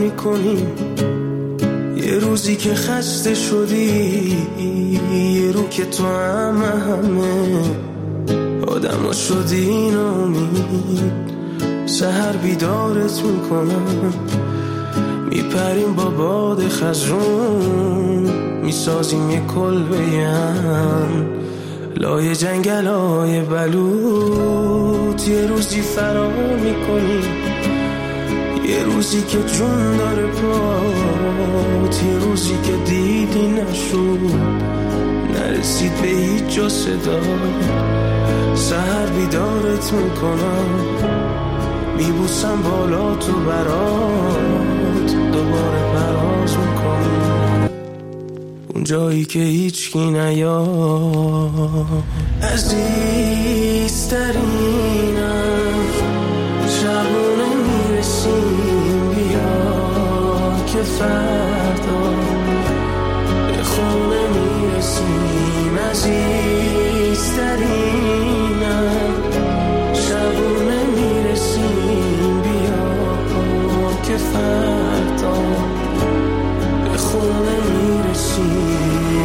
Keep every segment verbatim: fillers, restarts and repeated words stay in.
میکنیم. یه روزی که خسته شدی، یه رو که تو همه همه آدم ها شدی ناامید، سحر بیدارت میکنم. میپریم با باد خزرون، میسازیم یه کلبه هم لای جنگل های بلوط. یه روزی فرار میکنیم، یه روزی که جون داره پات، یه روزی که دیدی نشد، نرسید به هیچ جا صدا. سحر بیدارت میکنم، میبوسم بالا تو برات، دوباره پرواز میکنم اون جایی که هیچکی نیاد. عزیزترینم شبونه میرسیم، بیا که فردا به خونه میرسیم. عزیزترینم شبونه میرسیم، بیا که فردا به خونه میرسیم.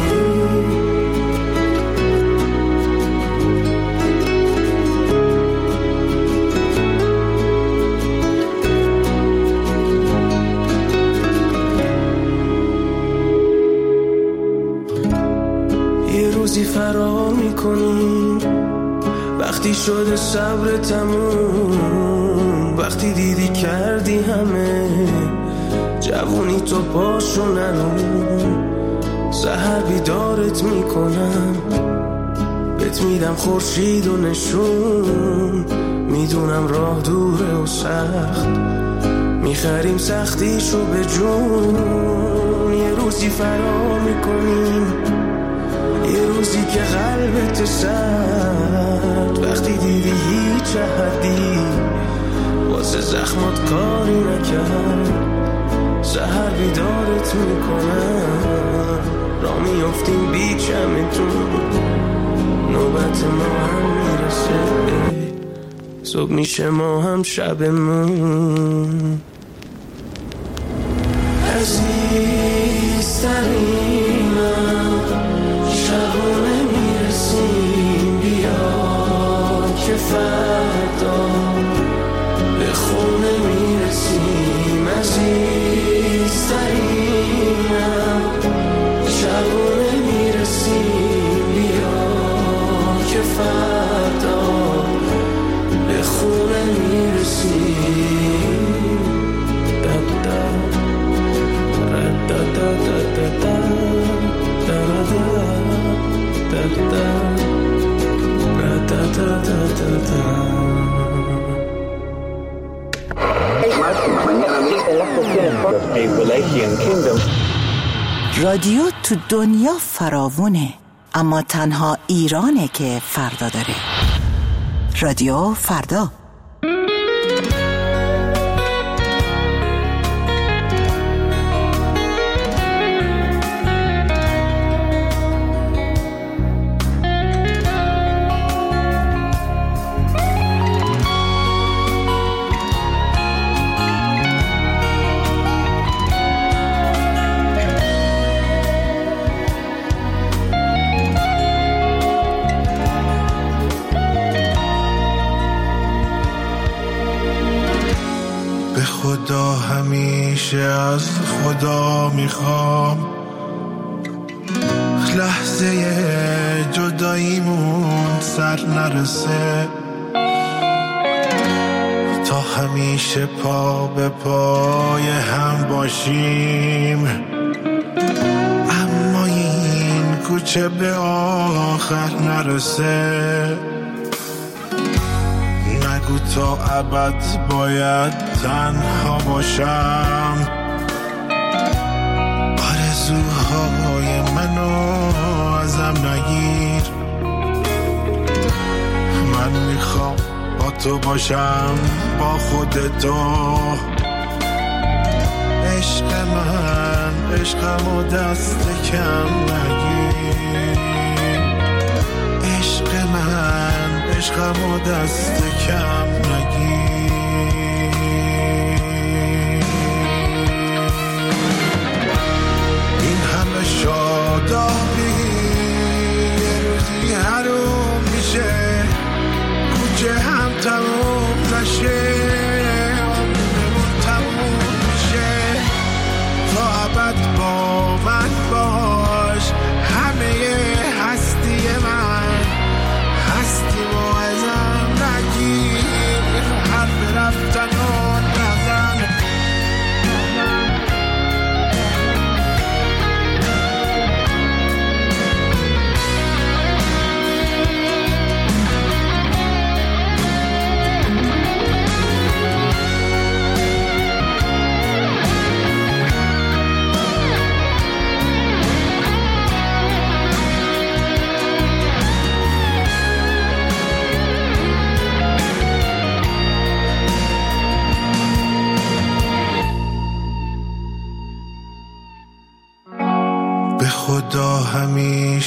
روزی فرار میکنیم، وقتی شده صبر تموم، وقتی دیدی کردی همه جوونی تو پاشو نرون. سحر بیدارت میکنم، بهت میدم خورشید و نشون. میدونم راه دوره و سخت، میخریم سختیشو به جون. یه روزی فرار میکنیم، یه روزی که قلبت سرد، وقتی دیدی هیچ احدی واسه زخمات کاری نکرد. سحر بیدارت میکنم، را میافتیم بی چمتون، نوبت ما هم میرسه، صبح میشه ما هم شبمون. عزیزترینم شبونه میرسیم، بیا که فردا به خونه میرسیم. عزیزترینم شبونه میرسیم، بیا که فردا به خونه میرسیم. دا دا دا دا دا دا رادیو تو دنیا فراوونه، اما تنها ایرانه که فردا داره. رادیو فردا. خدا همیشه از خدا میخوام، لحظه جداییمون سر نرسه، تا همیشه پا به پای هم باشیم. اما این کوچه به آخر نرسه، نگو تا ابد باید تنها باشم. آرزوهای منو ازم نگیر، من میخوام با تو باشم، با خودتو. عشق من عشقمو دست کم نگیر، عشق من عشقمو دست کم نگیر.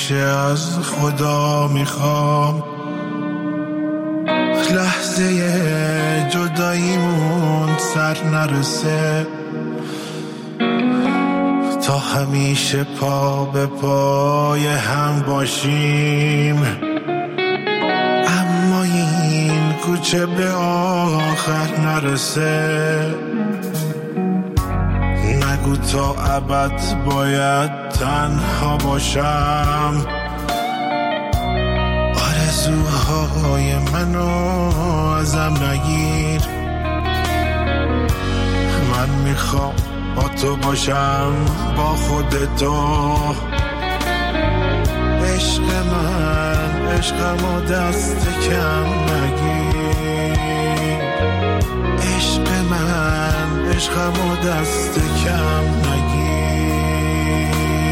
همیشه از خدا میخوام لحظه جداییمون سر نرسه، تا همیشه پا به پای هم باشیم، اما این کوچه به آخر نرسه. نگو تا ابد باید تنها باشم، آرزوهای منو ازم نگیر. من میخوام با تو باشم، با خود تو. عشق من عشقمو دست کم نگیر، عشق من عشقمو دست کم نگیر.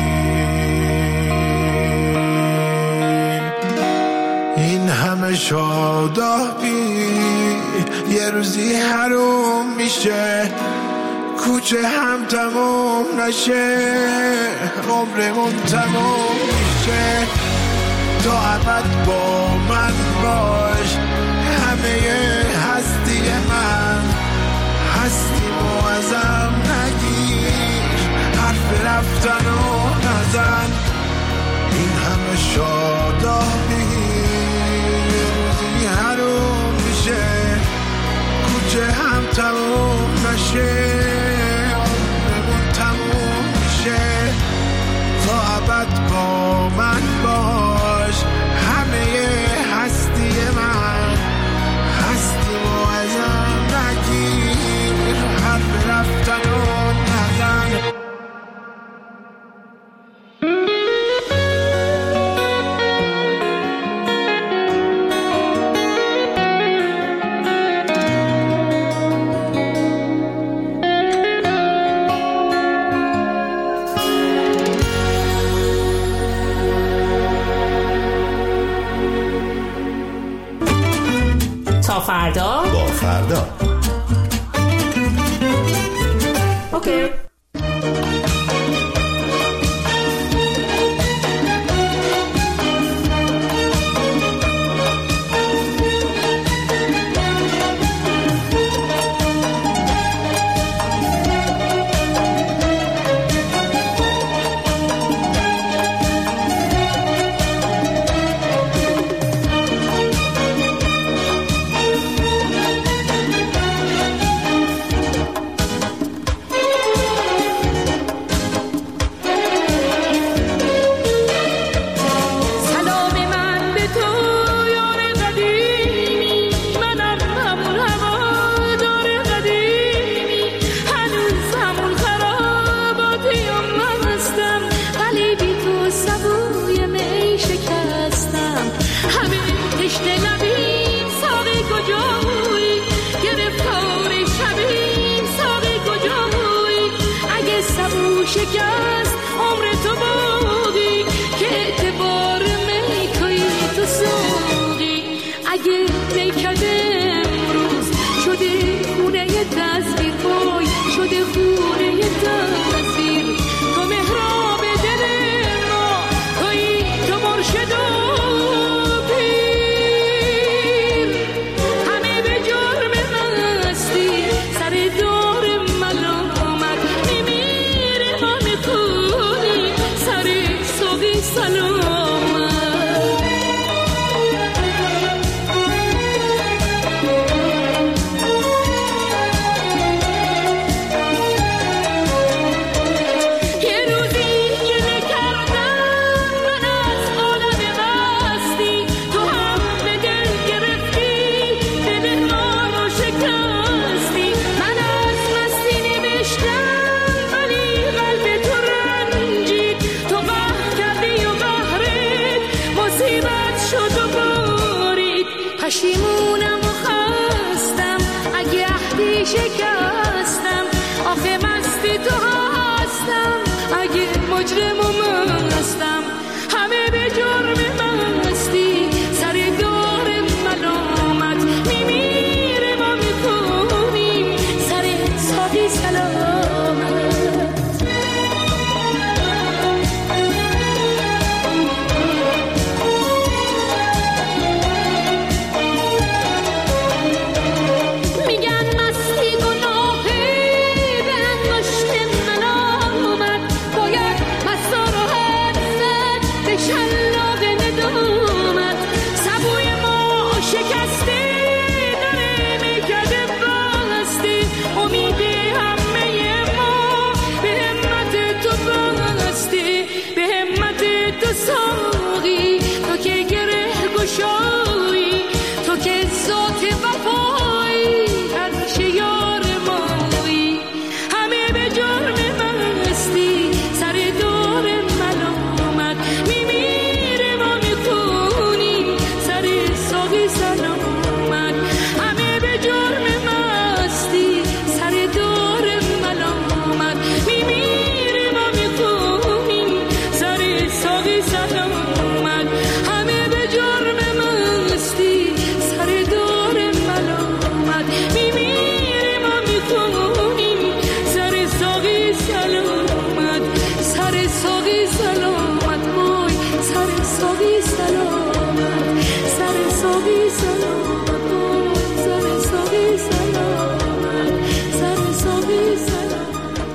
این همه شادابی یه روزی حروم میشه، کوچه هم تموم نشه، عمرمون تموم میشه. تا ابد با من باش، همه هستی من، هستی مو ازم نگیر، حرف رفتن و نزن. این همه شادابی یه روزی حروم میشه، کوچه هم تموم نشه، تا ابد با من باش، همه هستی من، هستی و ازم نگیر، حرف رفتن و نزن. تا فردا با فردا. اوکی. شکست عمر تو باقی که اعتبار میکوی تو ساقی. اگه میکده امروز شده خونه تصویر، پای شده خونه تصویر، تو مهراب دل ما، توی تو مرشد و پیر. همه به جرم مستی سر دار ملامت میمیره، ما میخونی سر سوقی سلامت. پشیمونم و خستم اگه عهدی شکستم، آخه مستی تو هستم اگه مجرم و مستم. همه به جرم مستی سر دار ملامت میمیره، ما میکنیم سر ساقی سلامت. گشایی تو که ذات وفایی همیشه یار مایی همه به جرم مستی سر دور ملامت میمیره ما میخونی سر ساقی سلامت همه به جرم مستی سر دور ملامت میمیره ما میخونی سر ساقی سلامت همه به جرم مستی سر دور ملامت میمیره ما میخونی سر ساقی سلامت سر ساقی سلامت وای سر ساقی سلامت سر ساقی سلامت وای سر ساقی سلامت سر ساقی سلامت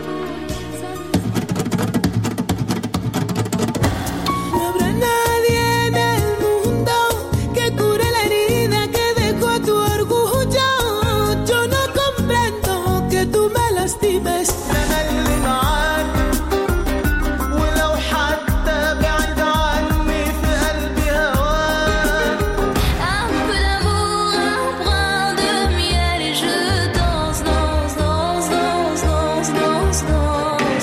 No habrá nadie en el mundo que cure la herida que dejó tu orgullo. Yo no comprendo que tú me lastimes. أنا اللي معاك ولو حتى بعيد عني في قلبي هواك. Un peu d'amour, un brin de miel et je danse, danse, danse, danse, danse, danse, danse.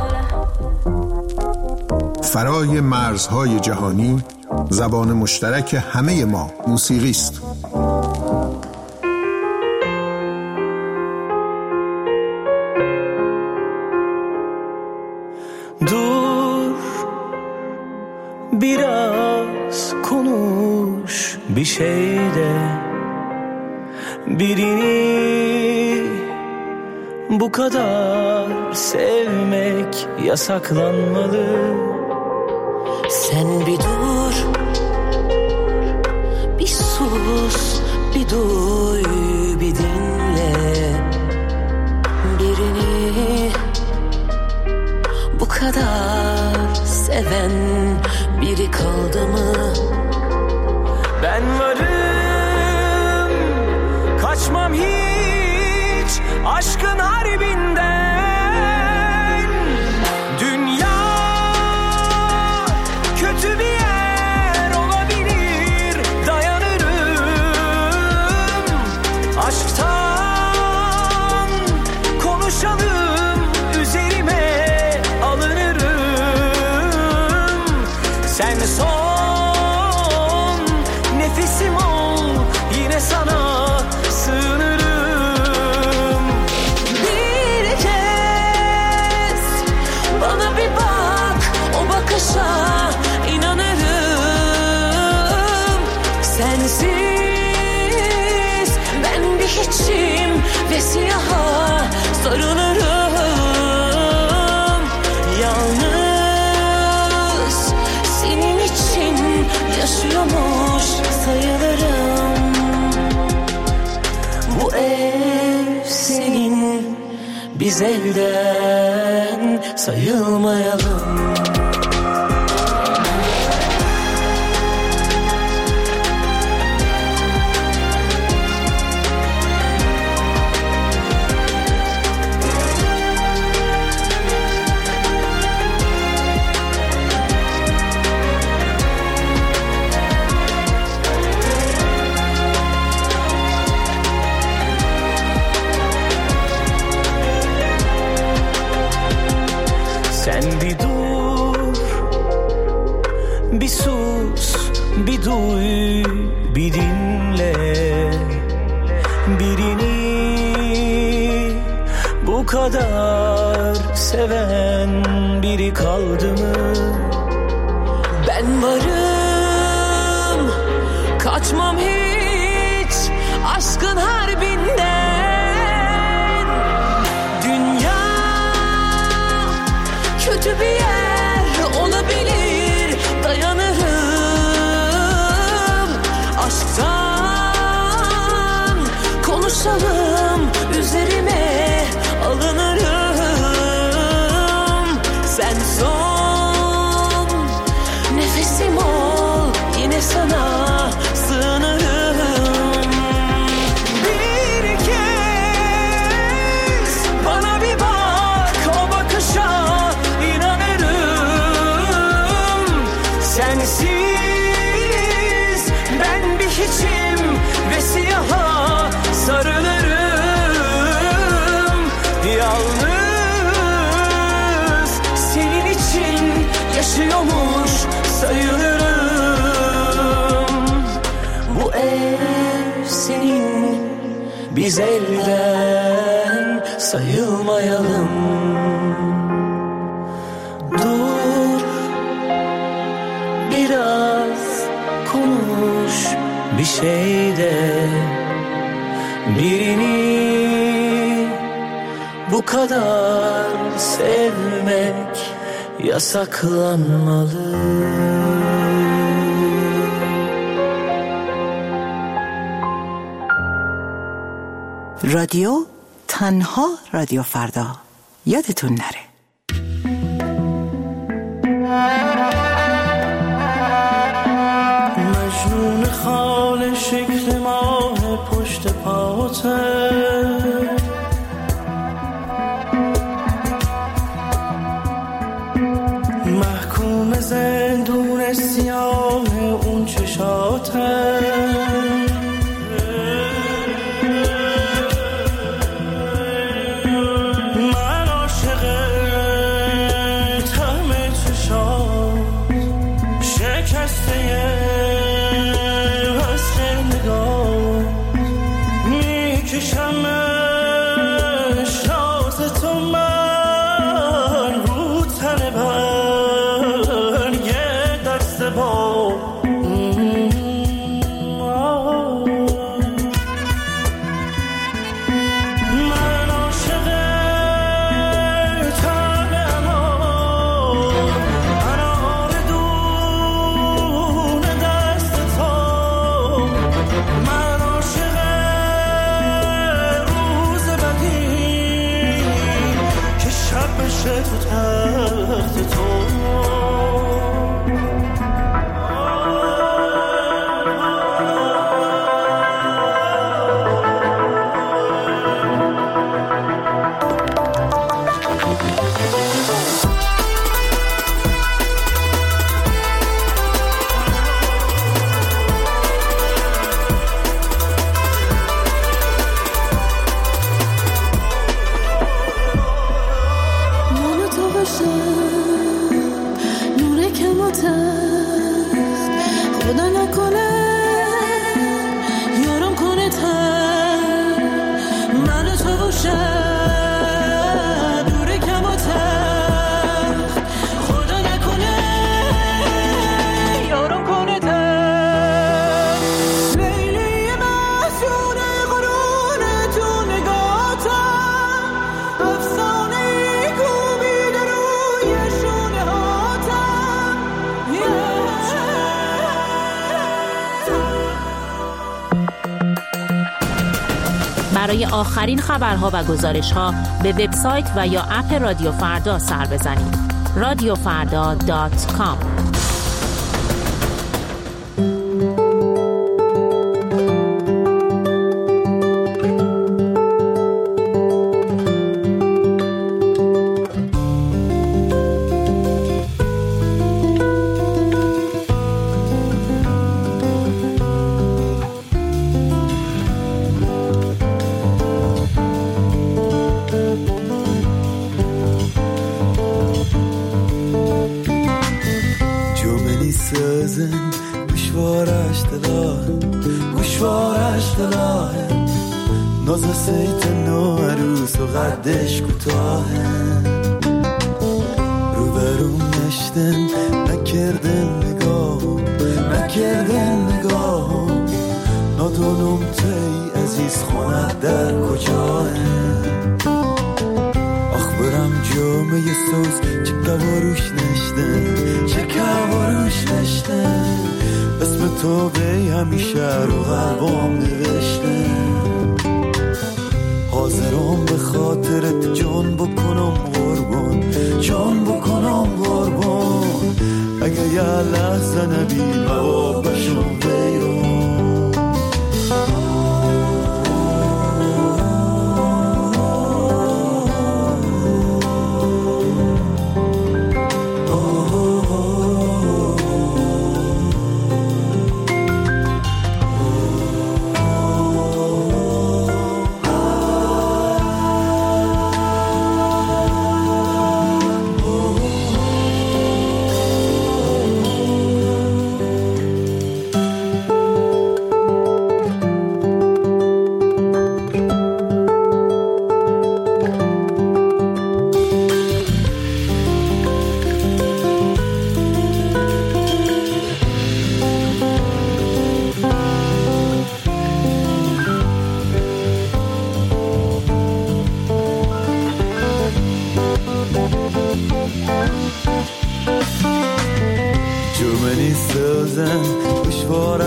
فرای مرزهای جهانی زبان مشترک همه ما موسیقی است. Dur biraz konuş bir şeyde birini bu kadar sevmek yasaklanmalı. Sen bir dur, bir sus, bir duy, bir dinle. Birini bu kadar seven biri kaldı mı? Ben varım, kaçmam hiç aşkın harbinden. Dünya kötü bir yer olabilir, dayanırım. Aşktan konuşalım, üzerime alınırım. Sen son nefesim ol, yine sana sığınırım. Bir kez bana bir bak, o bakışa inanırım. Sensiz ben bir hiçim ve siyaha sarılırım. Yalnız senin için yaşıyormuş sayılırım. Bu ev senin, biz elden sayılmayalım. Sen bir dur, bir sus, bir duy, bir dinle. Birini bu kadar seven biri kaldı mı? Ben varım, kaçmam hiç aşkın harbinden. Dünya kötü bir yer olabilir, dayanırım. Aşktan konuşalım, üzerime alınırım. Sen son nefesim ol, yine sana sığınırım. yaşıyormuş sayılırım. Bu ev senin, biz elden sayılmayalım. Dur biraz konuş bir şey de, birini bu kadar sevmek yasaklanmalı. رادیو تنها رادیو فردا، یادتون نره. مجنون خال شکل ماه پشت پاته، محکوم زندون سیاه اون چشاته. من عاشق طعم چشات، شکسته عشق نگاه، میکشم شاز تو من رو تن برگ دست با. من عاشق طعم انار، انار دون دست تو. من عاشق روز بدی که شب بشه تو تخت تو. من و تو باشم نور کم و تخت، خدا نکنه یارم کنه تر. من و تو باشم نور کم و تخت، خدا نکنه یارم کنه تر. لیلی مسئول قرون تو نگاتم، افسانه کوبیده روی شونه هاتم. برای آخرین خبرها و گزارش‌ها به وبسایت و یا اپ رادیو فردا سر بزنید. رادیو فردا دات کام. جملی سازن گوشوارش دلاه، گوشوارش دلاه. ناز سیت نو عروس و قدش کوتاهه. روبروم نشتن نکردن نگاه، نکردن نگاه. نادونم تی عزیز خونت در کجاه. آخ برم جامعه سوز چه کواروش نشتن، چه کواروش نشتن. اسم تو به همیشه رو قلبم نوشتن. حاضرم به خاطرت جان بکنم قربان، جان بکنم قربان. اگه یه لحظه نبی مواب بشم ویران.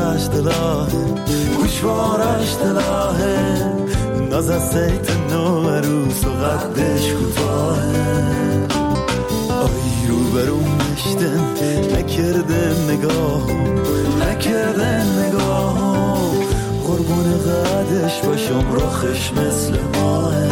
گوشوارش دلاهه گوشوارش دلاهه نازه سیت نو عروس و قدش کوتاهه آی رو برون نشتن نکردن نگاه نکردن نگاه قربون قدش باشم رخش مثل ماهه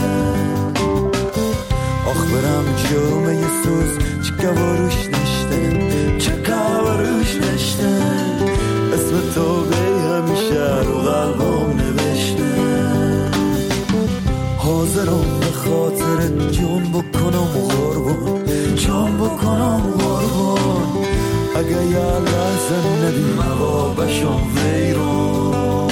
آخ برم جومه یه سوز چه گواروش نشتن چه گواروش نشتن اسم تو بی همیشه رو قلبم نوشتن حاضرم به خاطر جون بکنم قربان جون بکنم قربان اگه یه لحظه نبی موابشم ویرون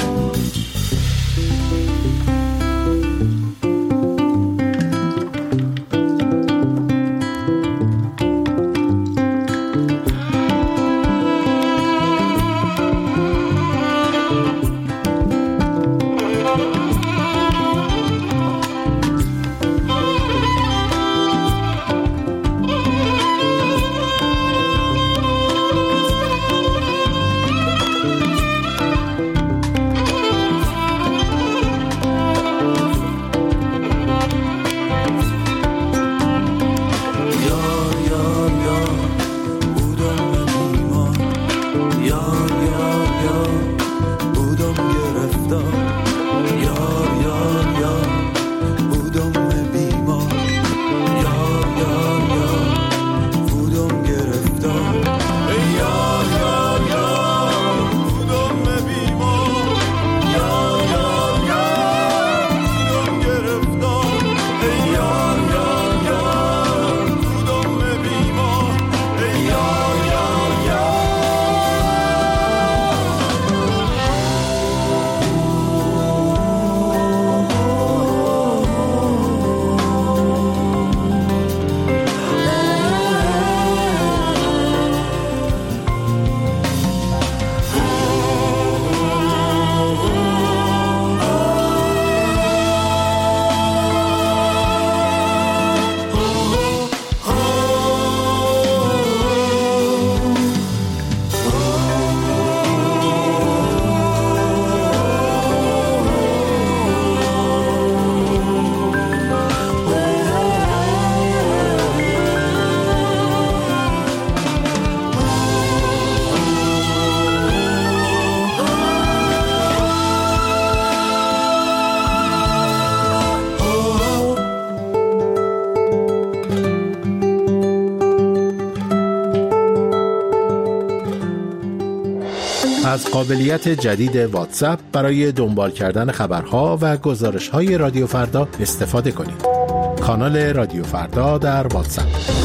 از قابلیت جدید واتساپ برای دنبال کردن خبرها و گزارش‌های رادیو فردا استفاده کنید. کانال رادیو فردا در واتساپ.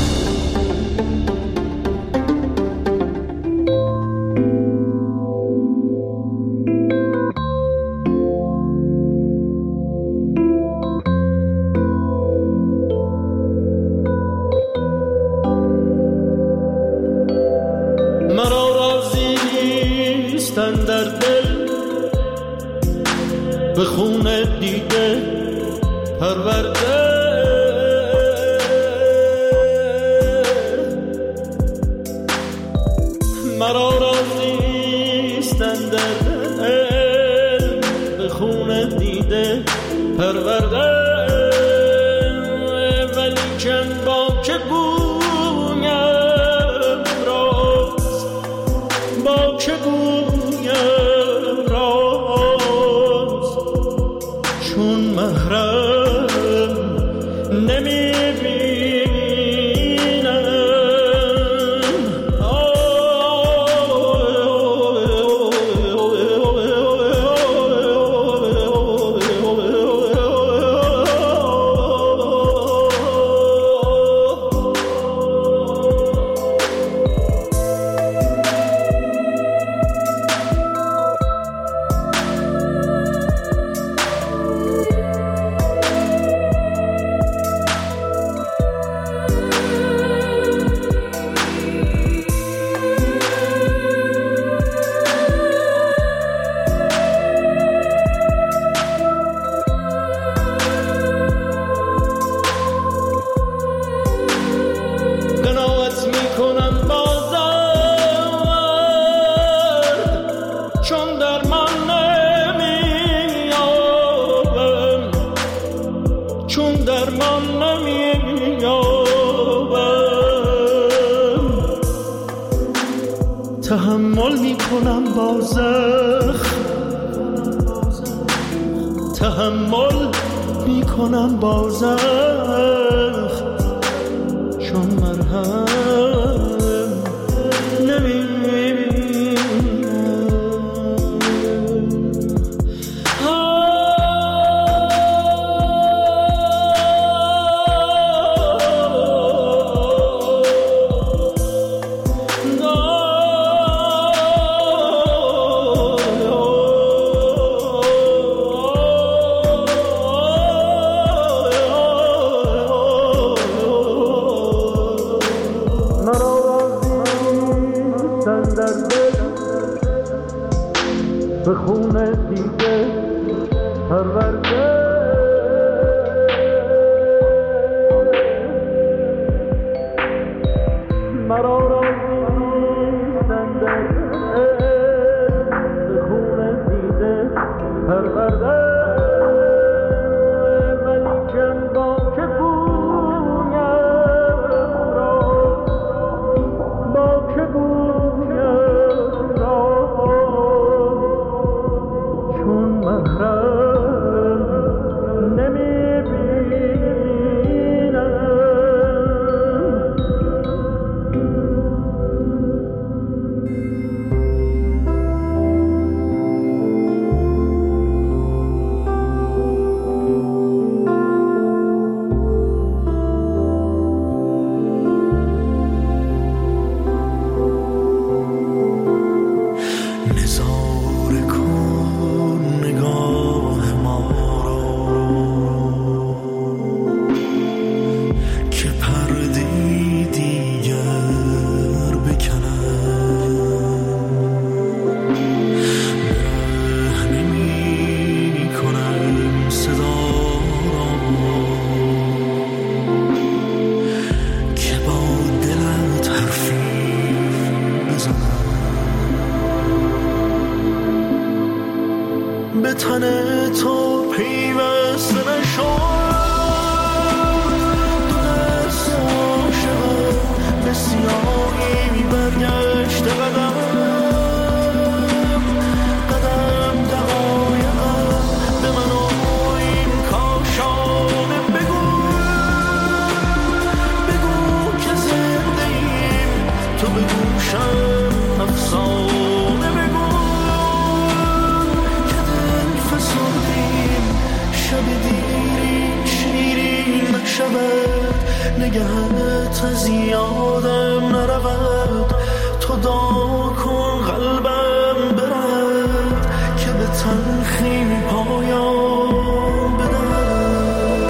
در دل به خون دیده پرورده مرا رازیستن در دل به خون دیده پرورده ولی چند با که گویم راز با که گویم میکنم با زخم، تحمل میکنم با زخم، چون مرهم به خون دیده پرورده، مرا راضی نیستن در به خون دیده پرورده، ولیکن با که گویم را، با که گویم را، چون محرم نمیبینم. نظاره کن نگاه ما را که پرده‌ای دیگر بکنم، نه نمی کنم صدا را که با دلت حرفی بزنم، به تن تو پیوسته نشد، دو دست عاشقم به سیاهی برگشته قدم، قدم دقایقم به من و این کاشانه بگو، بگو که زنده ایم، تو به گوشم افسانه بگو که دل فسردیم، شب دیری شیرین نشود، نگهت از یادم نرود، تو دعا کن قلبم برد که به تلخی پایان بدهد.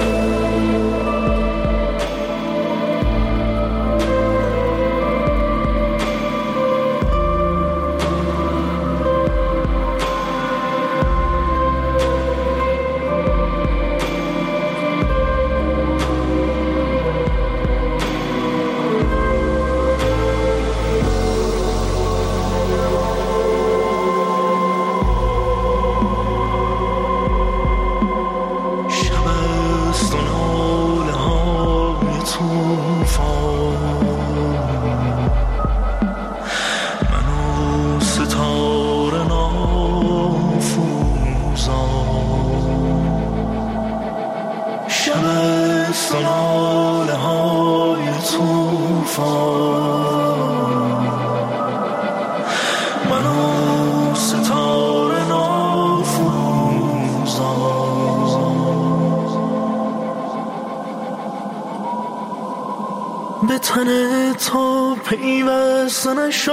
به تن تو پیوسته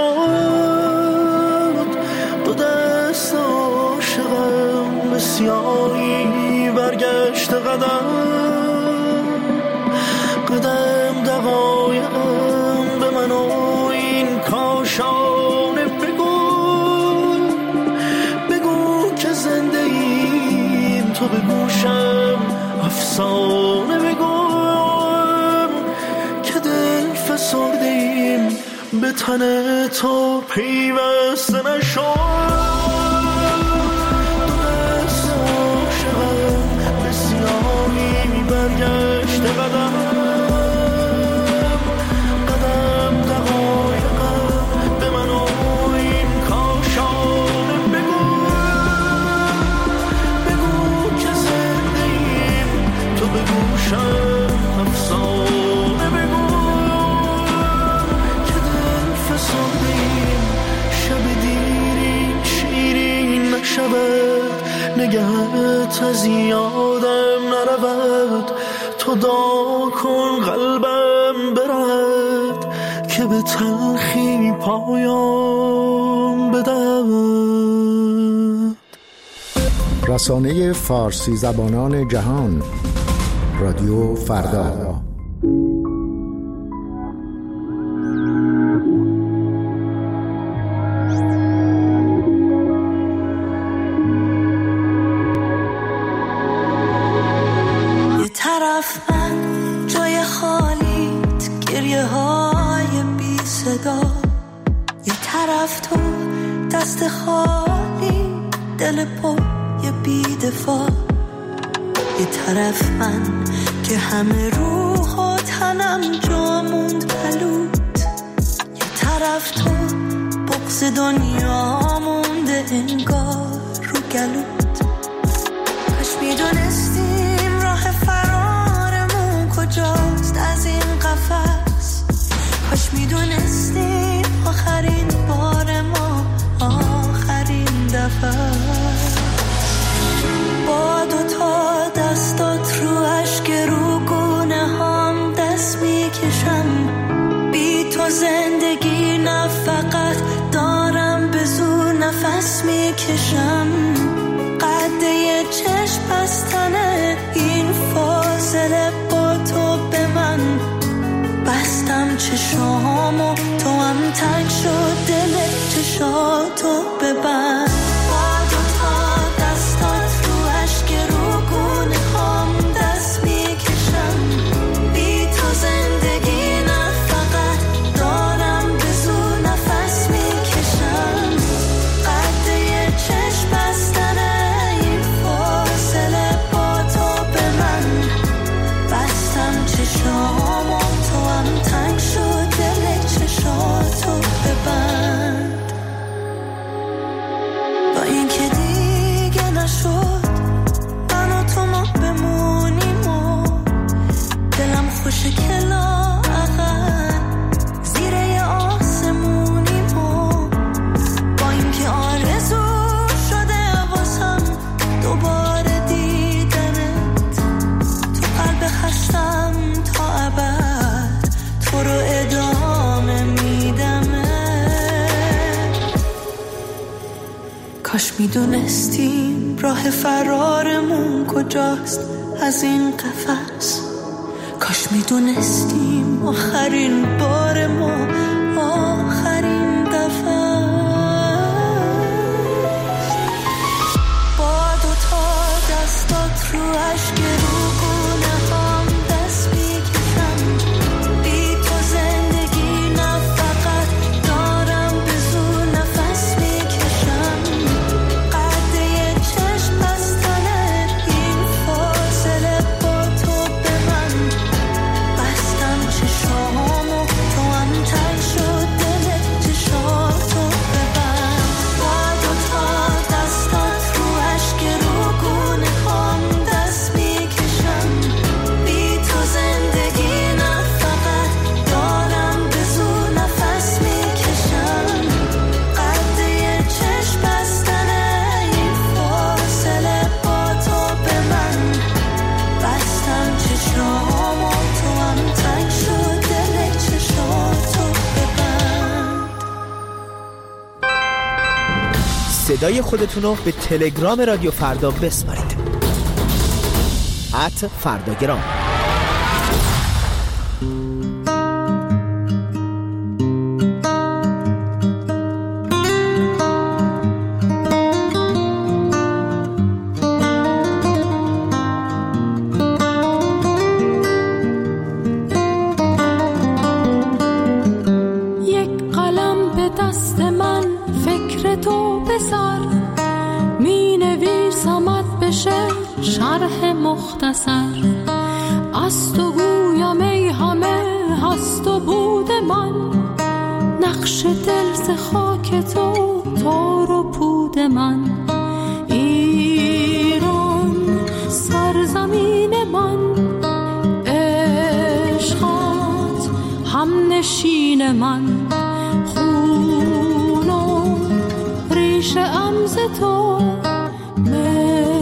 نشد، دو دست عاشقم به سیاهی برگشته قدم، قدم دقایقم به من و این کاشانه بگو، بگو که زنده ایم، تو به گوشم افسانه بگو که دل فسرده ایم، به تن تو پیوسته نشد، دو دست عاشقم به سیاهی برگشته قدم، قدم دقایقم به من و این کاشانه نگهت از یادم نرود، تو دعا کن قلبم برد که به تلخی پایان بدهد. رسانه فارسی زبانان جهان، رادیو فردا. یه طرف من جای خالیت، گریه های بی صدا، یه طرف تو دست خالی، دل پر یه بی دفاع، یه طرف من که همه روح و تنم جا موند پلوت، یه طرف تو بغض دنیا مونده انگار رو گلوت. کاش میدونستیم راه فرارمون کجاست از این قفس، کاش میدونستیم آخرین بار ما آخرین دفعه. با دوتا دستات رو اشک رو گونه هم دست میکشم، بی تو زندگی نه فقط دارم به زور نفس میکشم. قد یه چشم بستنه این فاصله با تو به من، بستم چشامو تو هم تنگ شد دل چشاتو ببند. کاش میدونستیم راه فرارمون کجاست از این قفس، کاش میدونستیم آخرین بار ما آخرین دفعه. با دوتا دستات رو اشک رو گونه هم دست میکشم، بی تو زندگی نه فقط دارم به زور نفس میکشم. قد یه چشم بستنه این فاصله با تو به من، بستم چشامو تو هم تنگ شد دل چشاتو ببند. با دوتا دستات رو اشک رو گونه هم دست میکشم، بی تو زندگی نه فقط دارم به زور نفس میکشم. قد یه چشم بستنه این فاصله با تو به من، بستم چشامو تو هم تنگ شد دل چشاتو ببند. صدای خودتونو به تلگرام رادیو فردا بسپارید. ات فرداگرام. یک قلم به دست من فکر تو بسر، می نویسمت بشه شرح مختصر. از تو گویم ای همه هست و بود من، نقش دل ز خاک تو تار و پود من. ایران سرزمین من، عشقت هم نشین من. خون و ریشه ام ز تو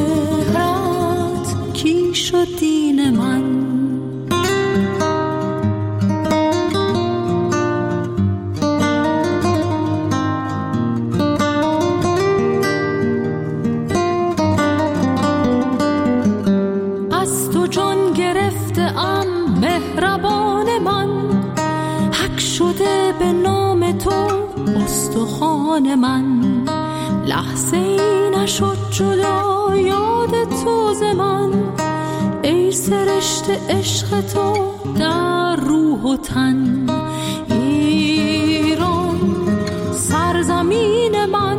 نشد جدا یاد تو ز من، ای سرشت عشق تو در روح و تن. ایران سرزمین من،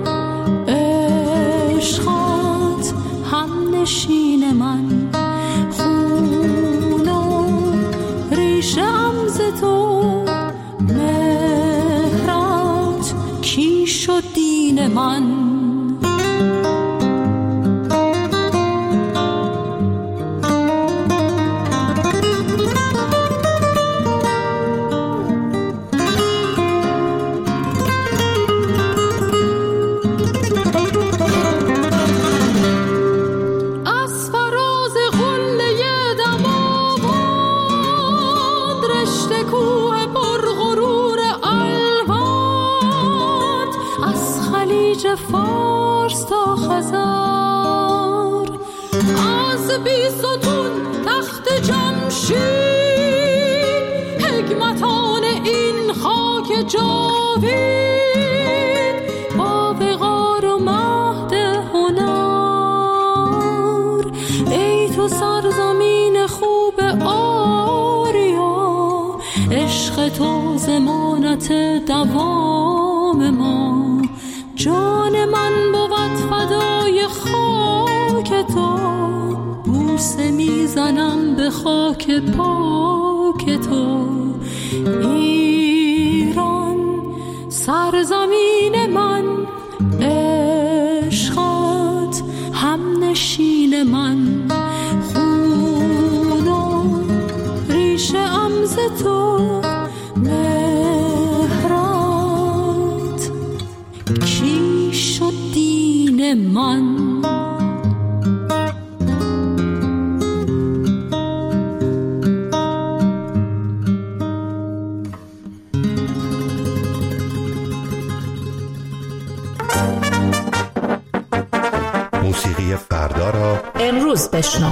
عشقات هم نشین من، خون و ریشه ام ز تو، مهرت کیش و دین من. فارس تا خزر، از بیستون تخت جمشید، حکمتان این خاک جاوید، با وقار و مهد هنر. ای تو سرزمین خوب آریا، عشق تو ضمانت دوام ما. جان من بود فدای خاک تو، بوسه میزنم به خاک پاک تو. ایران سرزمین من، عشقات هم نشین من، خون و ریشه ام ز تو، مهرت کیش و دین من. موسیقی فردا را امروز بشنو.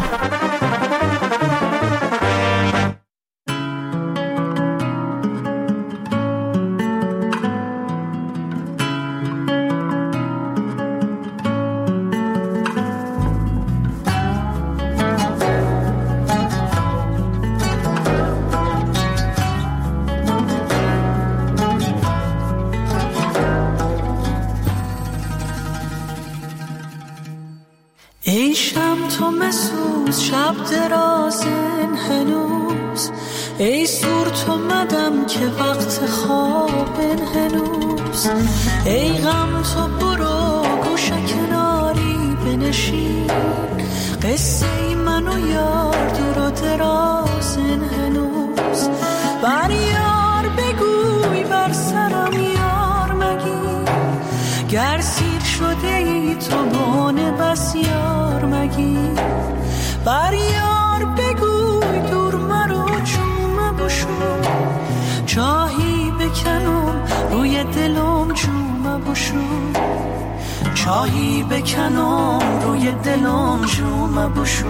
ای شب تو مسوز شب درازن هنوز، ای سور تو مدم که وقت خوابن هنوز. ای غم تو برو گوشه کناری بنشین، قصه ای من و یار دور و درازن هنوز. بر یار بگوی بر سرم یار مگی، گر سیر شده ای تو بانه بس یار مگی. بر یار بگوی دور مرو چوم بشو، چاهی بکنم روی دلم چوم بشو، چاهی بکنم روی دلم چوم بشو.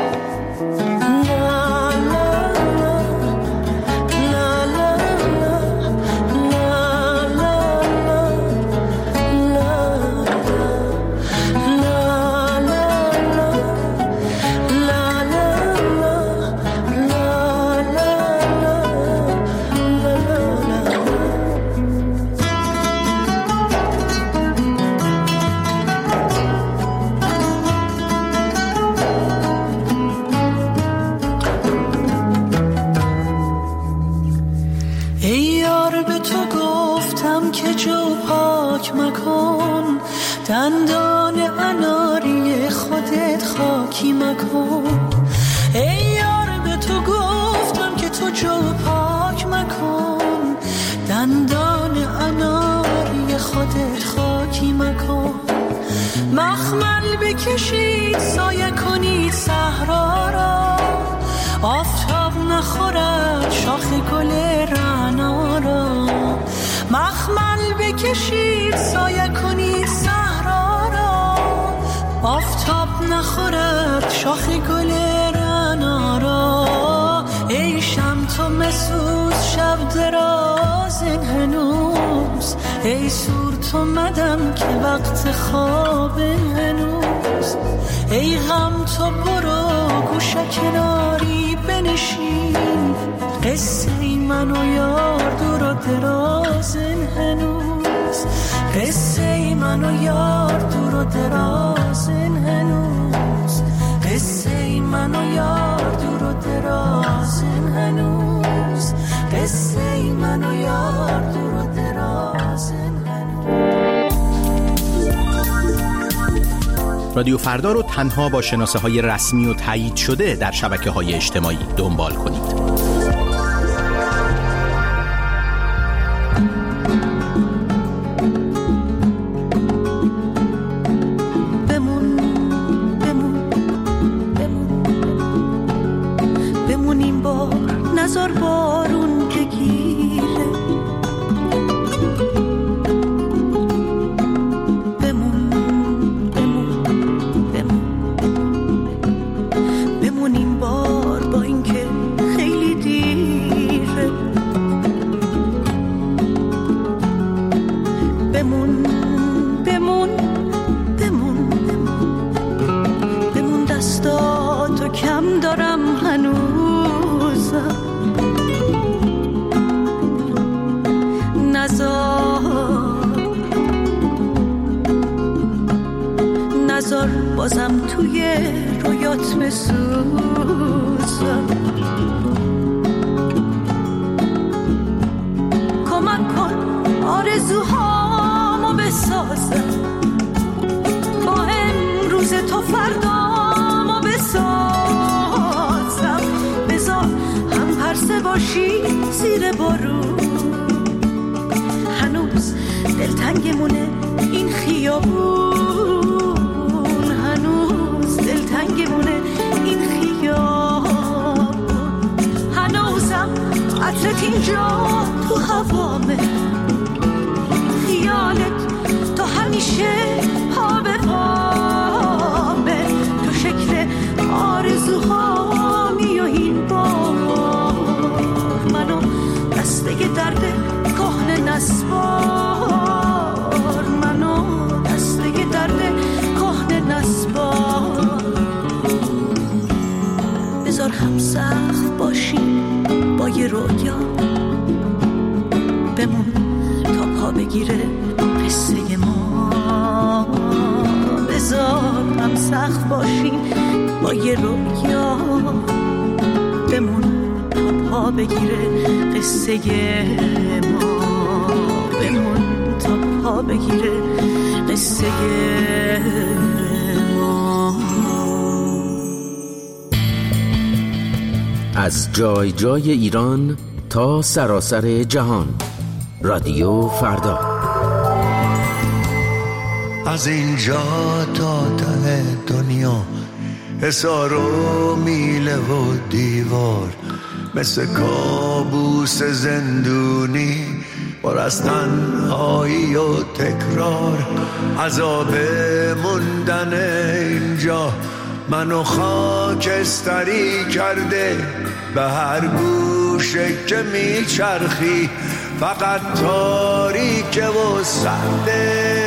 دندان اناری خودت خاکی مکن. ای یار به تو گفتم که تو جو پاک مکن، دندان اناری خودت خاکی مکن. مخمل بکشید سایه کنید صحرا را، آفتاب نخورد شاخ گل رعنا را. مخمل بکشید سایه کنید صحرا را، آفتاب نخورد شاخ گل رعنا را. ای شم تو مسوز شب درازن هنوز، ای سور تو مدم که وقت خواب هنوز. ای غم تو برو گوشه کناری بنشین، قصه ای من و یار دور و درازن هنوز. قصه ای من و یار دور و درازن هنوز. قصه ای من و یار دور و درازن هنوز. قصه ای من و یار دور و درازن هنوز. رادیو فردا رو تنها با شناسه های رسمی و تایید شده در شبکه های اجتماعی دنبال کنید. نزار بارون که گیره، بمون بمون بمون بمون این بار با این که خیلی دیره. بمون بمون بمون بمون دستاتو کم دارم هنوزم. نزار بازم توی رویات بسوزم. کمک کن آرزوهامو بسازم، با امروز تو فردامو بسازم. بذار هم پرسه باشی زیر بارون، هنوز دلتنگمونه این خیابون، هنوز دلتنگمونه این خیابون. هنوزم عطرت اینجا تو هوامه، خیالت تو همیشه پا به پامه. تو شکل آرزوهامی و این بار منو دسته درد کهنه نسبار، منو دسته درد کهنه نسبار. بذار هم سخت باشیم با یه رویا، بمون تا پا بگیره قصه ما. بذار هم سخت باشیم با یه رویا، بمون تا پا بگیره قصه ما. بمون تا پا بگیره قصه ما. از جای جای ایران تا سراسر جهان، رادیو فردا. از اینجا تا ته دنیا، حصار و میله و دیوار، مثل کابوس زندونی پر از تنهایی و تکرار. عذاب موندن اینجا منو خاکستری کرده، به هر گوشه که میچرخی فقط تاریکه و سرده.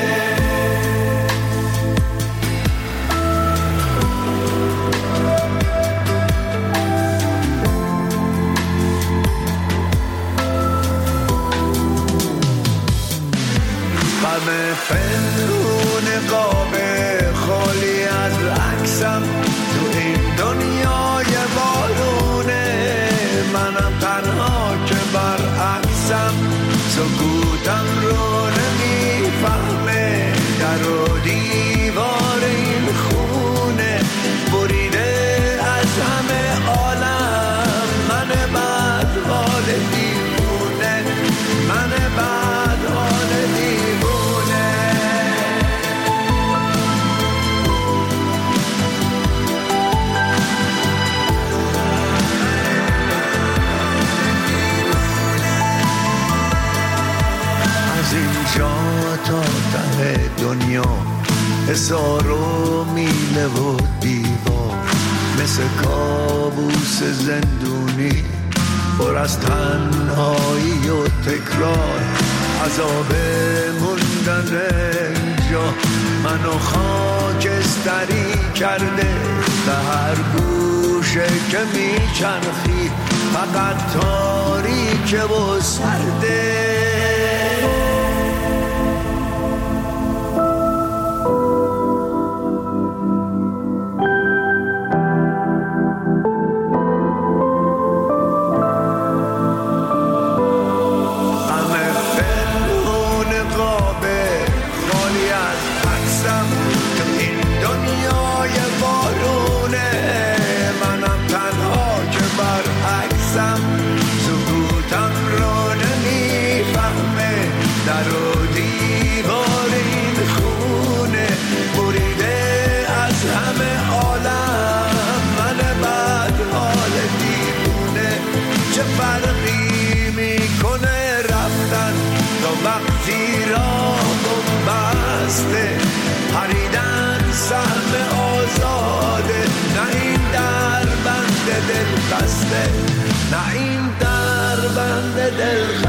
غم پنهون قاب خالی از عکسم تو این دنیای بارونه. منم تنها که برعکسم، سکوتم رو نمیفهمه. در و دیوار این خونه بریده از همه عالم. من بد حال دیوونه، من بد حال دیوونه. از اینجا تا ته دنیا، حصار و میله و دیوار، مثل کابوس زندونی پر از تنهایی و تکرار. عذاب موندن بودن اینجا منو خاکستری کرده، به هر گوشه که میچرخی فقط تاریکه و سرده. پریدن سهم آزاده، نه این در بند دل بسته، نه این در بند دل